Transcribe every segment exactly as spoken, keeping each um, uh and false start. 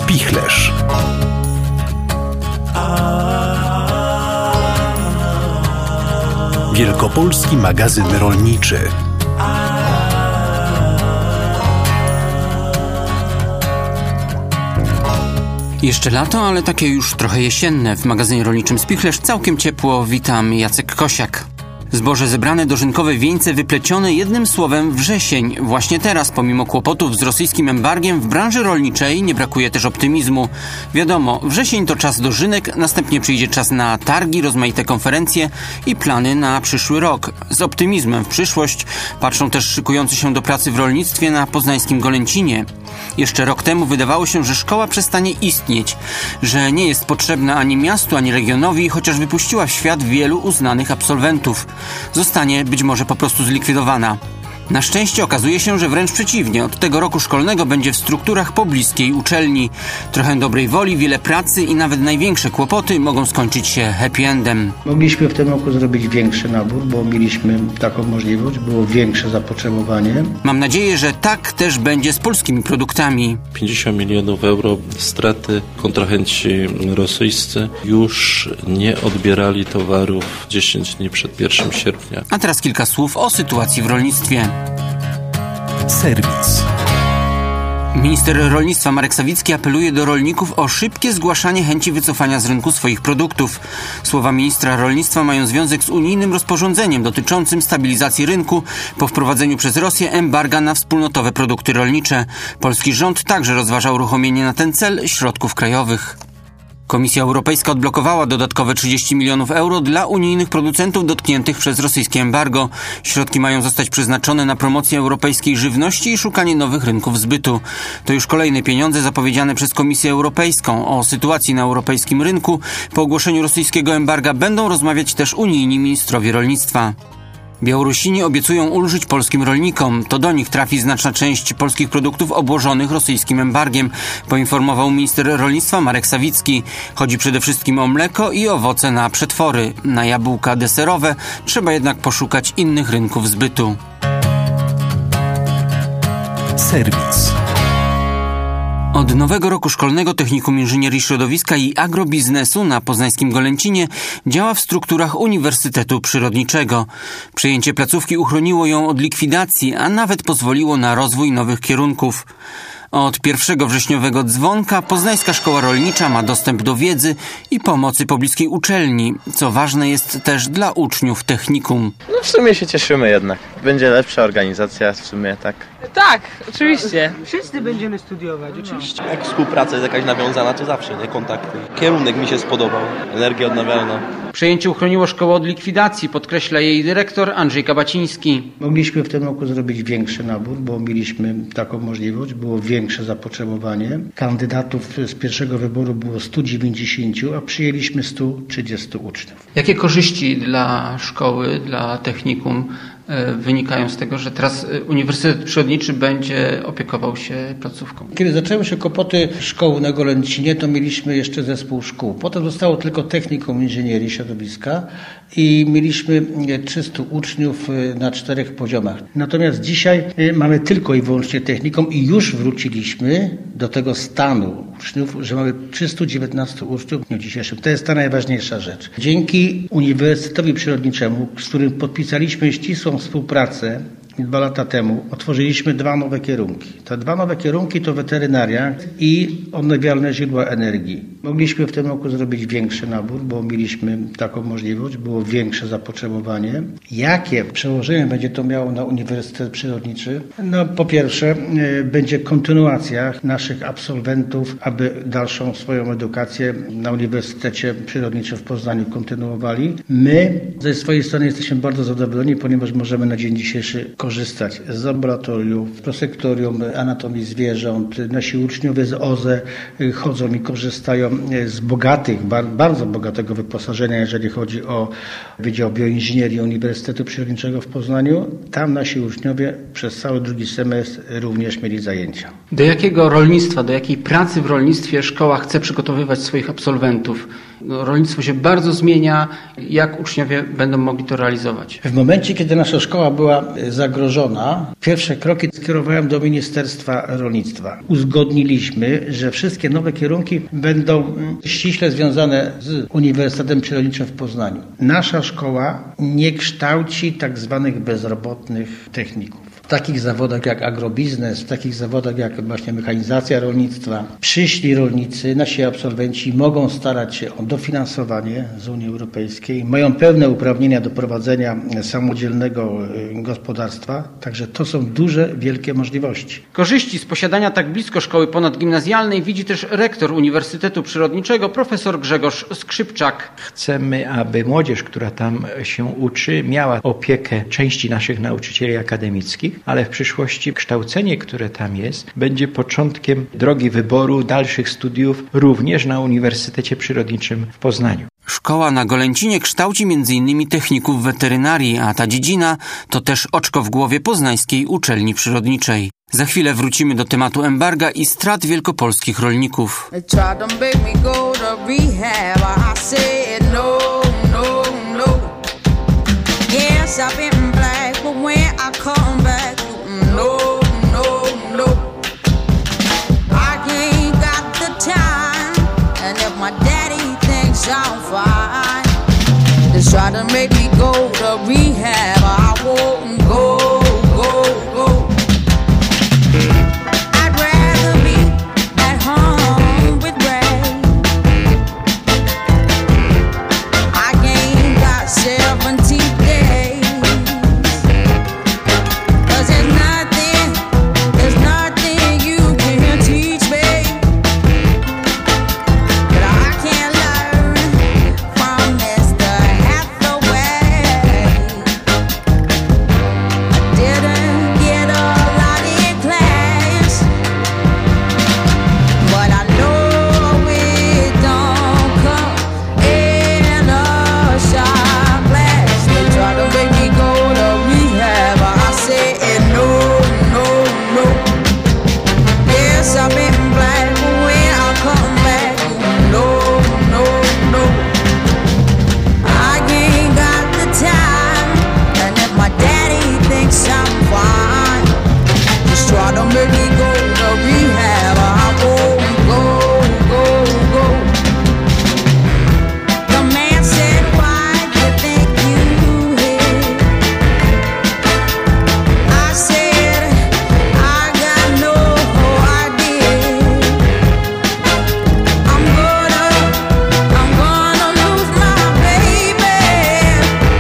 Spichlerz. Wielkopolski magazyn rolniczy. Jeszcze lato, ale takie już trochę jesienne. W magazynie rolniczym Spichlerz całkiem ciepło. Witam, Jacek Kosiak. Zboże zebrane, dożynkowe wieńce wyplecione, jednym słowem wrzesień. Właśnie teraz, pomimo kłopotów z rosyjskim embargiem, w branży rolniczej nie brakuje też optymizmu. Wiadomo, wrzesień to czas dożynek, następnie przyjdzie czas na targi, rozmaite konferencje i plany na przyszły rok. Z optymizmem w przyszłość patrzą też szykujący się do pracy w rolnictwie na poznańskim Golęcinie. Jeszcze rok temu wydawało się, że szkoła przestanie istnieć, że nie jest potrzebna ani miastu, ani regionowi, chociaż wypuściła w świat wielu uznanych absolwentów. Zostanie być może po prostu zlikwidowana. Na szczęście okazuje się, że wręcz przeciwnie. Od tego roku szkolnego będzie w strukturach pobliskiej uczelni. Trochę dobrej woli, wiele pracy i nawet największe kłopoty mogą skończyć się happy endem. Mogliśmy w tym roku zrobić większy nabór, bo mieliśmy taką możliwość, było większe zapotrzebowanie. Mam nadzieję, że tak też będzie z polskimi produktami. pięćdziesiąt milionów euro straty. Kontrahenci rosyjscy już nie odbierali towarów dziesięć dni przed pierwszym sierpnia. A teraz kilka słów o sytuacji w rolnictwie. Serwis. Minister rolnictwa Marek Sawicki apeluje do rolników o szybkie zgłaszanie chęci wycofania z rynku swoich produktów. Słowa ministra rolnictwa mają związek z unijnym rozporządzeniem dotyczącym stabilizacji rynku po wprowadzeniu przez Rosję embarga na wspólnotowe produkty rolnicze. Polski rząd także rozważa uruchomienie na ten cel środków krajowych. Komisja Europejska odblokowała dodatkowe trzydzieści milionów euro dla unijnych producentów dotkniętych przez rosyjskie embargo. Środki mają zostać przeznaczone na promocję europejskiej żywności i szukanie nowych rynków zbytu. To już kolejne pieniądze zapowiedziane przez Komisję Europejską. O sytuacji na europejskim rynku po ogłoszeniu rosyjskiego embarga będą rozmawiać też unijni ministrowie rolnictwa. Białorusini obiecują ulżyć polskim rolnikom. To do nich trafi znaczna część polskich produktów obłożonych rosyjskim embargiem, poinformował minister rolnictwa Marek Sawicki. Chodzi przede wszystkim o mleko i owoce na przetwory. Na jabłka deserowe trzeba jednak poszukać innych rynków zbytu. Serwis. Od nowego roku szkolnego Technikum Inżynierii Środowiska i Agrobiznesu na poznańskim Golęcinie działa w strukturach Uniwersytetu Przyrodniczego. Przejęcie placówki uchroniło ją od likwidacji, a nawet pozwoliło na rozwój nowych kierunków. Od pierwszego wrześniowego dzwonka Poznańska Szkoła Rolnicza ma dostęp do wiedzy i pomocy pobliskiej uczelni, co ważne jest też dla uczniów technikum. No w sumie się cieszymy jednak. Będzie lepsza organizacja w sumie, tak? Tak, oczywiście. Wszyscy będziemy studiować, oczywiście. Jak współpraca jest jakaś nawiązana, to zawsze, nie? Kontakty. Kierunek mi się spodobał. Energia odnawialna. Przejęcie uchroniło szkołę od likwidacji, podkreśla jej dyrektor Andrzej Kabaciński. Mogliśmy w tym roku zrobić większy nabór, bo mieliśmy taką możliwość, było większe zapotrzebowanie. Kandydatów z pierwszego wyboru było sto dziewięćdziesiąt, a przyjęliśmy sto trzydzieści uczniów. Jakie korzyści dla szkoły, dla technikum wynikają z tego, że teraz Uniwersytet Przyrodniczy będzie opiekował się placówką? Kiedy zaczęły się kłopoty szkoły na Golęcinie, to mieliśmy jeszcze zespół szkół. Potem zostało tylko Technikum Inżynierii Środowiska i mieliśmy trzystu uczniów na czterech poziomach. Natomiast dzisiaj mamy tylko i wyłącznie technikum i już wróciliśmy do tego stanu uczniów, że mamy trzystu dziewiętnastu uczniów w dniu dzisiejszym. To jest ta najważniejsza rzecz. Dzięki Uniwersytetowi Przyrodniczemu, z którym podpisaliśmy ścisłą współpracę dwa lata temu, otworzyliśmy dwa nowe kierunki. Te dwa nowe kierunki to weterynaria i odnawialne źródła energii. Mogliśmy w tym roku zrobić większy nabór, bo mieliśmy taką możliwość, było większe zapotrzebowanie. Jakie przełożenie będzie to miało na Uniwersytet Przyrodniczy? No po pierwsze będzie kontynuacja naszych absolwentów, aby dalszą swoją edukację na Uniwersytecie Przyrodniczym w Poznaniu kontynuowali. My ze swojej strony jesteśmy bardzo zadowoleni, ponieważ możemy na dzień dzisiejszy korzystać z laboratoriów, prosektorium anatomii zwierząt. Nasi uczniowie z O Z E chodzą i korzystają z bogatych, bardzo bogatego wyposażenia, jeżeli chodzi o Wydział Bioinżynierii Uniwersytetu Przyrodniczego w Poznaniu. Tam nasi uczniowie przez cały drugi semestr również mieli zajęcia. Do jakiego rolnictwa, do jakiej pracy w rolnictwie szkoła chce przygotowywać swoich absolwentów? No, rolnictwo się bardzo zmienia. Jak uczniowie będą mogli to realizować? W momencie, kiedy nasza szkoła była zagrożona, pierwsze kroki skierowałem do Ministerstwa Rolnictwa. Uzgodniliśmy, że wszystkie nowe kierunki będą ściśle związane z Uniwersytetem Przyrodniczym w Poznaniu. Nasza szkoła nie kształci tak zwanych bezrobotnych techników. W takich zawodach jak agrobiznes, w takich zawodach jak właśnie mechanizacja rolnictwa, przyszli rolnicy, nasi absolwenci mogą starać się o dofinansowanie z Unii Europejskiej, mają pełne uprawnienia do prowadzenia samodzielnego gospodarstwa, także to są duże, wielkie możliwości. Korzyści z posiadania tak blisko szkoły ponadgimnazjalnej widzi też rektor Uniwersytetu Przyrodniczego, profesor Grzegorz Skrzypczak. Chcemy, aby młodzież, która tam się uczy, miała opiekę części naszych nauczycieli akademickich, ale w przyszłości kształcenie, które tam jest, będzie początkiem drogi wyboru dalszych studiów również na Uniwersytecie Przyrodniczym w Poznaniu. Szkoła na Golęcinie kształci między innymi techników weterynarii, a ta dziedzina to też oczko w głowie Poznańskiej Uczelni Przyrodniczej. Za chwilę wrócimy do tematu embarga i strat wielkopolskich rolników. I'm fine. They try to make me go to rehab. I won't go, go, go. I'd rather be at home with Ray. I ain't got seventy days. Cause there's nothing, there's nothing you can teach me that I can't learn from Mister Hathaway. I didn't get a lot in class, but I know it don't come in a shot glass. They try to make me go to rehab, I said no, no, no. Yes, I've been black, but when I come back, no, no, no. I ain't got the time, and if my daddy thinks I'm fine, just try to make me go to rehab. I won't go, go, go. The man said, why do you think you hit? I said, I got no idea. I'm gonna, I'm gonna lose my baby.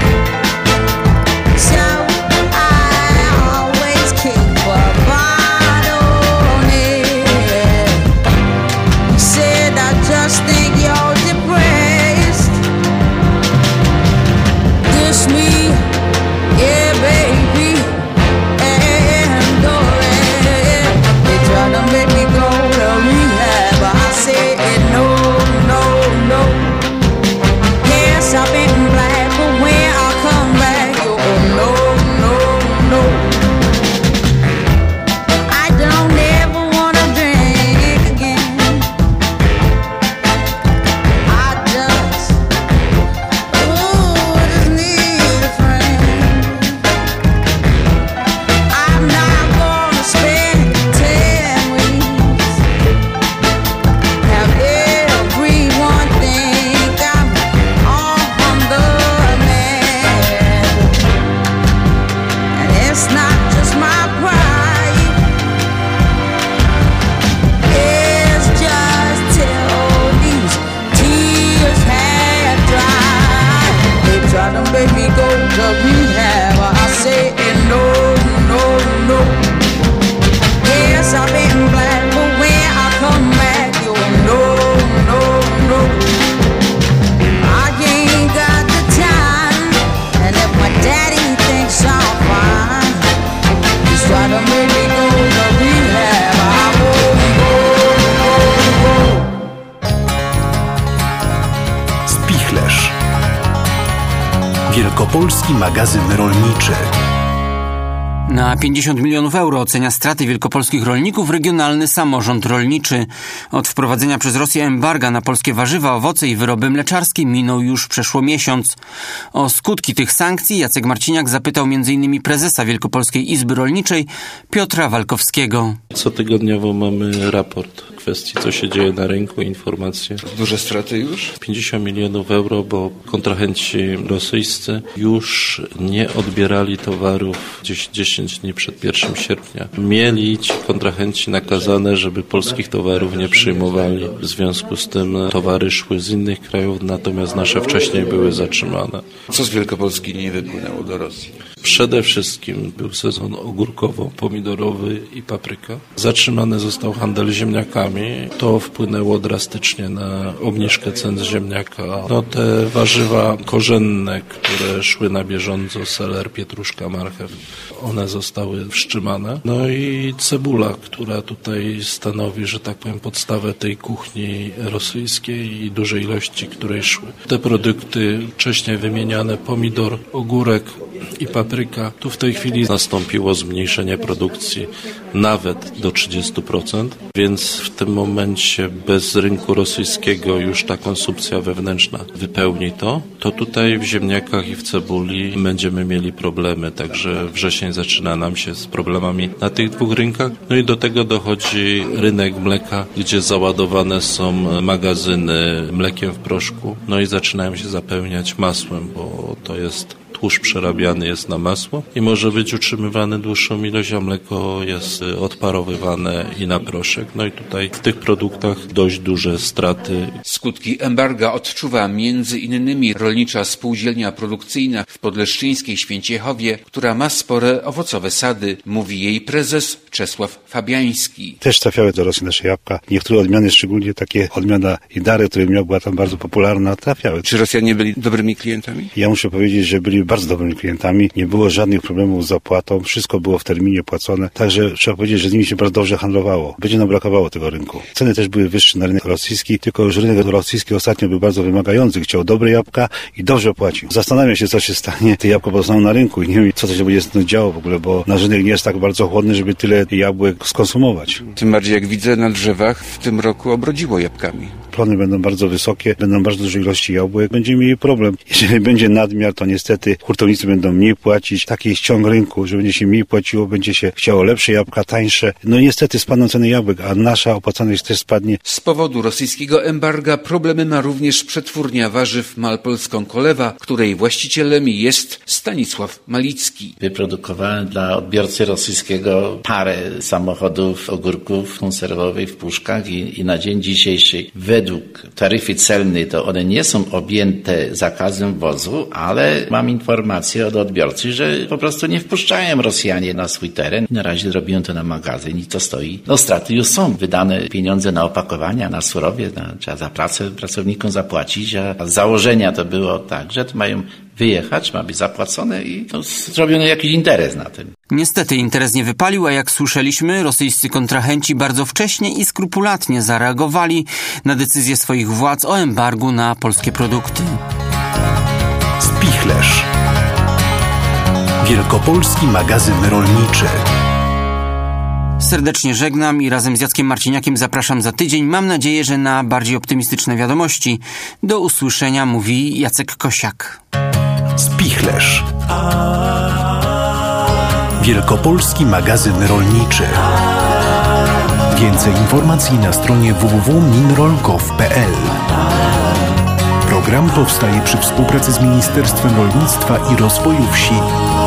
So I always keep a bottle near. He said, I just think you're depressed. Dish me, yeah, baby, and go ahead. They try to make me go to rehab, but I said no, no, no. Yes, I've been black, but when I come back, you go no, no, no. I don't ever wanna drink again. I just, ooh, just need a friend. I'm not gonna spend ten weeks. Have everyone think I'm on the man. And it's not just my pride. It's just till these tears have dried. They try to make me go to rehab. I say no, no, no. Yes, I've been black, but when I come back, you no, no, no. I ain't got the time, and if my daddy thinks I'm fine, he's trying to make me go to rehab. I won't go, go, go. Wielkopolski magazyn rolniczy. Na pięćdziesiąt milionów euro ocenia straty wielkopolskich rolników regionalny samorząd rolniczy. Od wprowadzenia przez Rosję embarga na polskie warzywa, owoce i wyroby mleczarskie minął już przeszło miesiąc. O skutki tych sankcji Jacek Marciniak zapytał między innymi prezesa Wielkopolskiej Izby Rolniczej Piotra Walkowskiego. Cotygodniowo mamy raport w kwestii, co się dzieje na rynku, informacje. Duże straty już? pięćdziesiąt milionów euro, bo kontrahenci rosyjscy już nie odbierali towarów gdzieś dziesięć dni przed pierwszym sierpnia. Mieli ci kontrahenci nakazane, żeby polskich towarów nie przyjmowali. W związku z tym towary szły z innych krajów, natomiast nasze wcześniej były zatrzymane. Co z Wielkopolski nie wypłynęło do Rosji? Przede wszystkim był sezon ogórkowo-pomidorowy i papryka. Zatrzymany został handel ziemniakami. To wpłynęło drastycznie na obniżkę cen ziemniaka. No te warzywa korzenne, które szły na bieżąco, seler, pietruszka, marchew, one zostały wstrzymane. No i cebula, która tutaj stanowi, że tak powiem, podstawę tej kuchni rosyjskiej i dużej ilości, której szły. Te produkty wcześniej wymieniane, pomidor, ogórek i papryka, tu w tej chwili nastąpiło zmniejszenie produkcji nawet do trzydziestu procent, więc w tym momencie bez rynku rosyjskiego już ta konsumpcja wewnętrzna wypełni to, to tutaj w ziemniakach i w cebuli będziemy mieli problemy, także wrzesień zaczyna nam się z problemami na tych dwóch rynkach. No i do tego dochodzi rynek mleka, gdzie załadowane są magazyny mlekiem w proszku, no i zaczynają się zapełniać masłem, bo to jest tłuszcz przerabiany jest na masło i może być utrzymywany dłuższą ilość, a mleko jest odparowywane i na proszek. No i tutaj w tych produktach dość duże straty. Skutki embarga odczuwa między innymi rolnicza spółdzielnia produkcyjna w podleszczyńskiej Święciechowie, która ma spore owocowe sady, mówi jej prezes Czesław Fabiański. Też trafiały do Rosji nasze jabłka. Niektóre odmiany, szczególnie takie odmiana Idary, które miał, była tam bardzo popularna, trafiały. Czy Rosjanie byli dobrymi klientami? Ja muszę powiedzieć, że byli bardzo dobrymi klientami. Nie było żadnych problemów z zapłatą. Wszystko było w terminie płacone. Także trzeba powiedzieć, że z nimi się bardzo dobrze handlowało. Będzie nam brakowało tego rynku. Ceny też były wyższe na rynek rosyjski, tylko już rynek rosyjski ostatnio był bardzo wymagający. Chciał dobre jabłka i dobrze płacił. Zastanawiam się, co się stanie. Te jabłka pozostaną na rynku i nie wiem, co to się będzie z tym działo w ogóle, bo nasz rynek nie jest tak bardzo chłodny, żeby tyle jabłek skonsumować. Tym bardziej, jak widzę, na drzewach w tym roku obrodziło jabłkami. Plony będą bardzo wysokie, będą bardzo duże ilości jabłek. Będziemy mieli problem. Jeżeli będzie nadmiar, to niestety hurtownicy będą mniej płacić. Taki jest ciąg rynku, że będzie się mniej płaciło, będzie się chciało lepsze jabłka, tańsze. No niestety spadną ceny jabłek, a nasza opłacalność też spadnie. Z powodu rosyjskiego embarga problemy ma również przetwórnia warzyw Malpolską Kolewa, której właścicielem jest Stanisław Malicki. Wyprodukowałem dla odbiorcy rosyjskiego parę samochodów ogórków konserwowych w puszkach i, i na dzień dzisiejszy według taryfy celnej to one nie są objęte zakazem wozu, ale mam informację od odbiorcy, że po prostu nie wpuszczają Rosjanie na swój teren. Na razie robią to na magazyn i to stoi. No straty już są. Wydane pieniądze na opakowania, na surowiec, na, trzeba za pracę pracownikom zapłacić, a z założenia to było tak, że to mają wyjechać, ma być zapłacone i no, zrobiono jakiś interes na tym. Niestety interes nie wypalił, a jak słyszeliśmy, rosyjscy kontrahenci bardzo wcześnie i skrupulatnie zareagowali na decyzję swoich władz o embargu na polskie produkty. Spichlerz. Wielkopolski magazyn rolniczy. Serdecznie żegnam i razem z Jackiem Marciniakiem zapraszam za tydzień. Mam nadzieję, że na bardziej optymistyczne wiadomości. Do usłyszenia, mówi Jacek Kosiak. Spichlerz. Wielkopolski magazyn rolniczy. Więcej informacji na stronie w w w kropka minrolko kropka p l. Program powstaje przy współpracy z Ministerstwem Rolnictwa i Rozwoju Wsi.